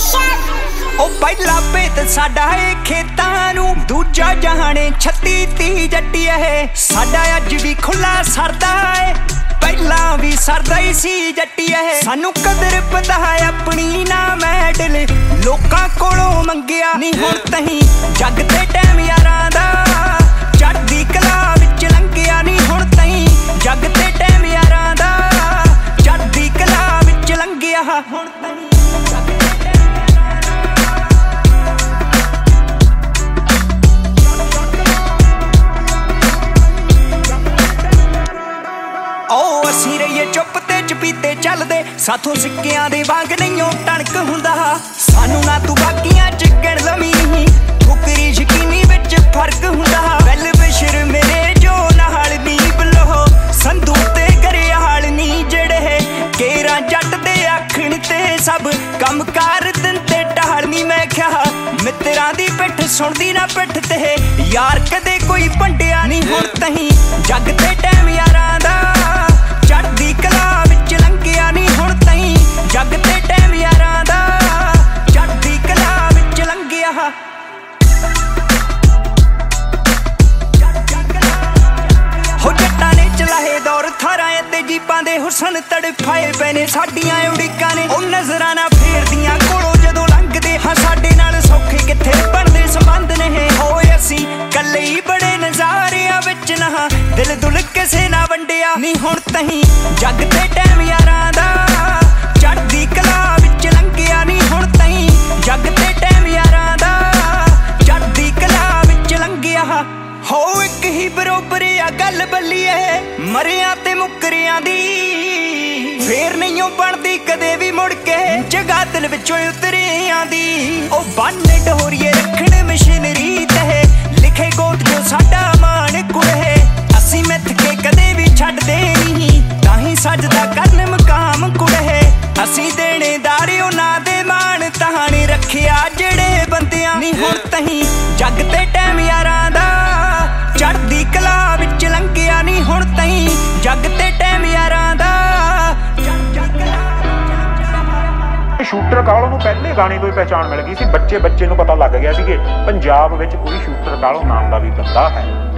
ओ पहला भेत साडा है खेतां नूं, दूजा जहाने 36-30 जट्टी है। साडा अज भी खुला सरदा है, पहला भी सरदा ही सी जट्टी है। सानू कदर पता है अपनी ना मैडल, लोकां कोलों मंगिया नहीं हुण तहीं। जग ते टैम यारां दा चढ़दी कला विच लंघिया नहीं हुण तहीं। जग ते टैम यारां दा चढ़दी कला विच लंघिया हुण तहीं। ਅਸੀਂ ਰਹੀਏ ਚੁੱਪ ਤੇ ਚਪੀਤੇ ਚੱਲਦੇ, ਸਾਥੋਂ ਸਿੱਕਿਆਂ ਦੇ ਵਾਂਗ ਨਹੀਂ ਉਹ ਟਣਕ ਹੁੰਦਾ। ਸਾਨੂੰ ਨਾ ਤੂੰ ਬਾਕੀਆਂ ਚ ਗਿਣ ਲਵੀਂ, ਠੁਕਰੀ ਯਕੀਨੀ ਵਿੱਚ ਫਰਕ ਹੁੰਦਾ। ਵੈਲ ਬਿਸ਼ਰ ਮੇਰੇ ਜੋ ਨਾਲ ਨੀ ਬਲੋ, ਸੰਧੂ ਤੇ ਗਰਿਆਲ ਨੀ ਜਿਹੜੇ ਕੇਰਾਂ ਜੱਟ ਦੇ ਆਖਣ ਤੇ ਸਭ ਕੰਮ ਕਰ ਦਿੰਦੇ ਢਾਲ ਨੀ। ਮੈਂ ਕਿਹਾ ਮਿੱਤਰਾਂ ਦੀ ਪਿੱਠ ਸੁਣਦੀ ਨਾ ਪਿੱਠ ਤੇ, ਯਾਰ ਕਦੇ ਕੋਈ ਭੰਡਿਆ ਨਹੀਂ ਹੁਣ ਤਹੀਂ। ਜੱਗ ਤੇ ਟੈਮ ਯਾਰਾਂ ਦਾ ਚੜ੍ਹਦੀ ਕਲਾ ਵਿੱਚ ਲੰਘਿਆ ਨਹੀਂ ਹੁਣ ਤਹੀਂ। ਜੱਗ ਤੇ ਟੈਮ ਯਾਰਾਂ ਦਾ ਚੜ੍ਹਦੀ ਕਲਾ ਵਿੱਚ ਲੰਘਿਆ। ਹੋ ਜੱਟਾਂ ਨੇ ਚਲਾਏ ਦੌਰ ਥਾਰਾਂ ਤੇ ਜੀਪਾਂ ਦੇ ਹੁਸਨ ਤੜਫਾਏ ਪਏ ਨੇ ਸਾਡੀਆਂ ਉਡੀਕਾਂ ਨੇ। ਉਹ ਨਜ਼ਰਾਂ ਨਾ ਫੇਰਦੀਆਂ ਕੋਲੋਂ ਜਦੋਂ ਲੰਘਦੇ ਹਾਂ, ਸਾਡੇ ਨਾਲ ਸੌਖੇ ਕਿੱਥੇ ਬਣਦੇ ਸੰਬੰਧ ਨੇ। ਹੋਏ ਅਸੀਂ ਕੱਲੇ ਹੀ ਬੜੇ ਨਜ਼ਾਰਿਆਂ ਵਿੱਚ ਨਾ, ਦਿਲ ਦੁਲ ਕਿਸੇ ਨਾ ਵੰਡਿਆ ਨਹੀਂ ਹੁਣ ਤਹੀਂ। ਜੱਗ ਤੇ ਟੈਮ ਯਾਰਾਂ ਦਾ ਚੜ੍ਹਦੀ ਕਲਾ ਵਿੱਚ ਲੰਘਿਆ ਨਹੀਂ ਹੁਣ ਤਹੀਂ। ਜੱਗ ਤੇ ਟੈਮ ਯਾਰਾਂ ਦਾ ਚੜ੍ਹਦੀ ਕਲਾ ਵਿੱਚ ਲੰਘਿਆ। ਹੋ ਇੱਕ ਹੀ ਬਰੋਬਰ ਆ ਗੱਲ ਬੱਲੀਏ, ਮਰਿਆਂ ਤੇ ਮੁੱਕਰਿਆਂ ਦੀ ਫੇਰ ਨਹੀਂ ਉਹ ਬਣਦੀ ਕਦੇ ਵੀ ਮੁੜ ਕੇ। ਜਗ੍ਹਾ ਦਿਲ ਵਿੱਚੋਂ ਉਤਰਿਆਂ ਦੀ ਉਹ ਬੰਨ ਢੋਰੀਏ ਰੱਖਣ ਮਸ਼ੀਨਰੀ ਤੇ, ਲਿਖੇ ਗੋਤ ਜੋ ਸਾਡਾ ਮਾਣ ਕੁੜੇ। ਅਸੀਂ ਮਿੱਥ ਕੇ ਕਦੇ ਵੀ ਛੱਡਦੇ ਨਹੀਂ, ਤਾਂ ਹੀ ਸਜਦਾ ਕਰਨ ਮਕਾਮ ਕੁੜੇ। ਅਸੀਂ ਦੇਣੇਦਾਰ ਉਹਨਾਂ ਦੇ ਮਾਣ ਤਾਣ ਰੱਖਿਆ ਜਿਹੜੇ ਬੰਦਿਆਂ ਨਹੀਂ ਹੁਣ ਤਹੀਂ। ਜੱਗ ਤੇ ਟੈਮ ਯਾਰਾਂ ਦਾ ਚੜ੍ਹਦੀ ਕਲਾ ਵਿੱਚ ਲੰਘਿਆ ਨਹੀਂ ਹੁਣ ਤਹੀਂ। ਜੱਗ ਤੇ ਟੈਮ ਯਾਰਾਂ ਦਾ ਸ਼ੂਟਰ ਕਾਲੋਂ ਨੂੰ ਪਹਿਲੇ ਗਾਣੇ ਤੋਂ ਹੀ ਪਹਿਚਾਣ ਮਿਲ ਗਈ ਸੀ। ਬੱਚੇ ਨੂੰ ਪਤਾ ਲੱਗ ਗਿਆ ਸੀ ਕਿ ਪੰਜਾਬ ਵਿੱਚ ਕੋਈ ਸ਼ੂਟਰ ਕਾਲੋਂ ਨਾਮ ਦਾ ਵੀ ਬੰਦਾ ਹੈ।